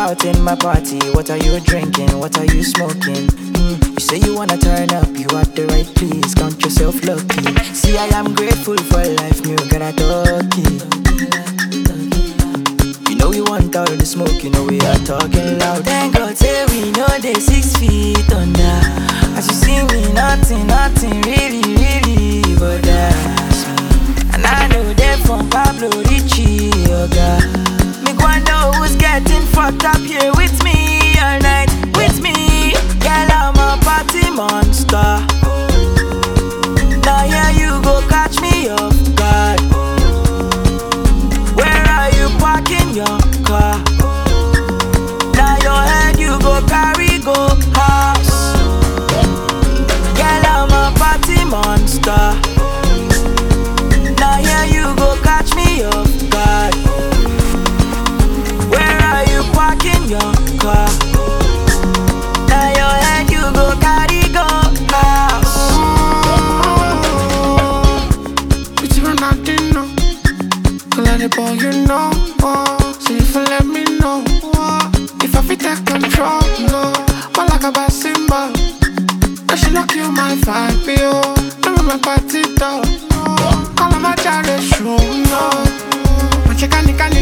out in my party. What are you drinking? What are you smoking? You say you wanna turn up, you at the right place. Count yourself lucky. See, I am grateful for life, me gonna talk it. You know we want all the smoke, you know we are talking loud. Thank God, say we know they 6 feet under. As you see me, nothing really, really bothers me. And I know they from Pablo Richie, oh God. Me wonder who's getting fucked up here with me all night, with me. Girl, I'm a party monster. Now here you go catch me off guard. Where are you parking your car? Now your head you go carry go house. Girl, I'm a party monster. Now here you go catch me off guard. Where are you parking your car? Now your head you go carry go house. It's when I didn't know. Let it boy, you know. So if you let me know, if I fit take control, no. But like a bad symbol, I should not kill my vibe, yo. Let me my party dog. Call on my child, no. My chicken,